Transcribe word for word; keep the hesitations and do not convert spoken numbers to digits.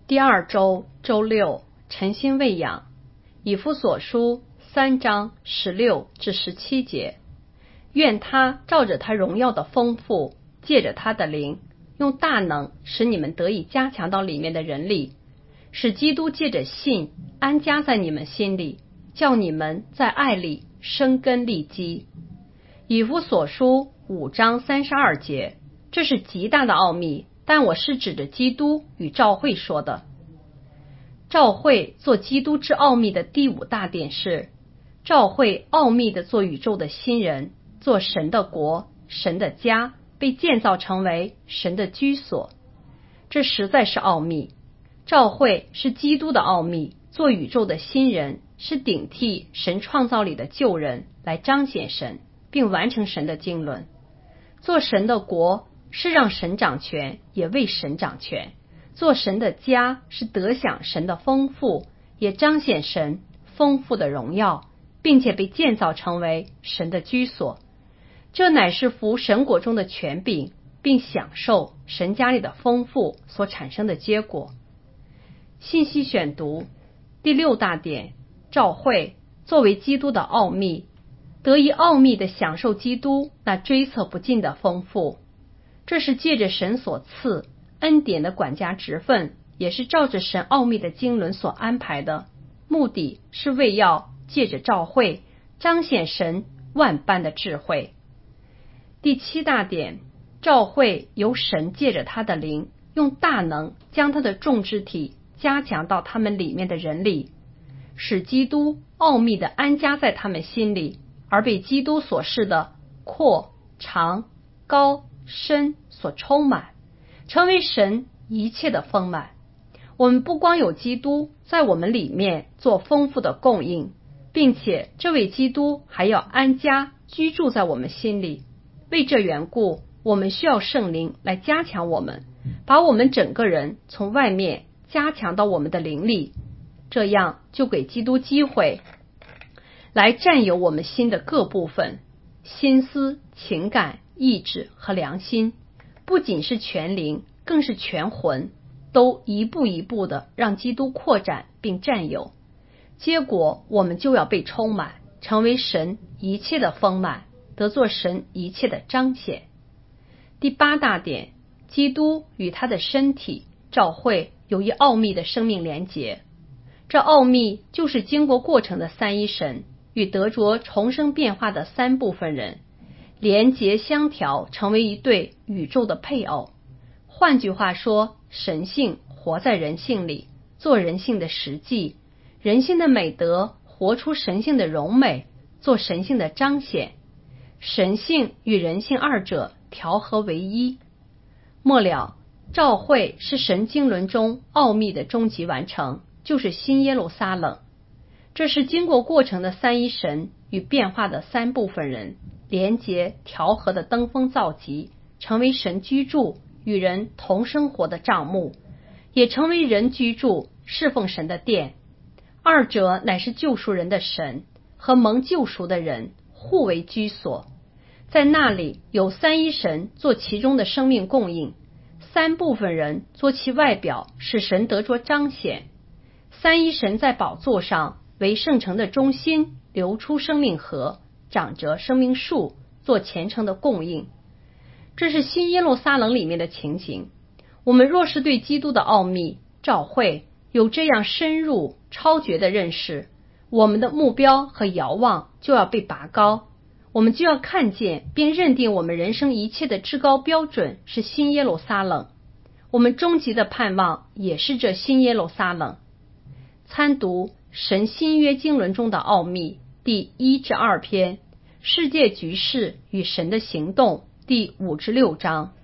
第二周周六，晨星喂养，以弗所书三章十六至十七节。愿他照着他荣耀的丰富，借着他的灵，用大能使你们得以加强到里面的人力，使基督借着信安家在你们心里，叫你们在爱里生根立基。以弗所书五章三十二节，这是极大的奥秘，但我是指着基督与教会说的。教会做基督之奥秘的第五大点是，教会奥秘的做宇宙的新人，做神的国，神的家，被建造成为神的居所。这实在是奥秘。教会是基督的奥秘，做宇宙的新人，是顶替神创造里的旧人，来彰显神，并完成神的经纶。做神的国是让神掌权，也为神掌权。做神的家是得享神的丰富，也彰显神丰富的荣耀，并且被建造成为神的居所。这乃是服神国中的权柄，并享受神家里的丰富所产生的结果。信息选读第六大点，教会作为基督的奥秘，得以奥秘的享受基督那追测不尽的丰富。这是借着神所赐恩典的管家职分，也是照着神奥秘的经纶所安排的，目的是为要借着教会彰显神万般的智慧。第七大点，教会由神借着他的灵，用大能将他的众肢体加强到他们里面的人里，使基督奥秘的安家在他们心里，而被基督所示的阔、长、高、深所充满，成为神一切的丰满。我们不光有基督在我们里面做丰富的供应，并且这位基督还要安家居住在我们心里。为这缘故，我们需要圣灵来加强我们，把我们整个人从外面加强到我们的灵里，这样就给基督机会来占有我们心的各部分，心思、情感、意志和良心，不仅是全灵，更是全魂，都一步一步的让基督扩展并占有。结果我们就要被充满，成为神一切的丰满，得做神一切的彰显。第八大点，基督与他的身体教会有一奥秘的生命连结。这奥秘就是经过过程的三一神与得着重生变化的三部分人连结相调，成为一对宇宙的配偶。换句话说，神性活在人性里，做人性的实际，人性的美德活出神性的荣美，做神性的彰显。神性与人性二者调和为一。末了，教会是神经纶中奥秘的终极完成，就是新耶路撒冷。这是经过过程的三一神与变化的三部分人连结调和的登峰造极，成为神居住与人同生活的帐幕，也成为人居住侍奉神的殿。二者乃是救赎人的神和蒙救赎的人互为居所，在那里有三一神做其中的生命供应，三部分人做其外表，使神得着彰显。三一神在宝座上为圣城的中心，流出生命河，长着生命树，做虔诚的供应。这是新耶路撒冷里面的情形。我们若是对基督的奥秘教会有这样深入超绝的认识，我们的目标和遥望就要被拔高，我们就要看见并认定我们人生一切的至高标准是新耶路撒冷，我们终极的盼望也是这新耶路撒冷。参读神新约经纶中的奥秘第一至二篇，世界局势与神的行动第五至六章。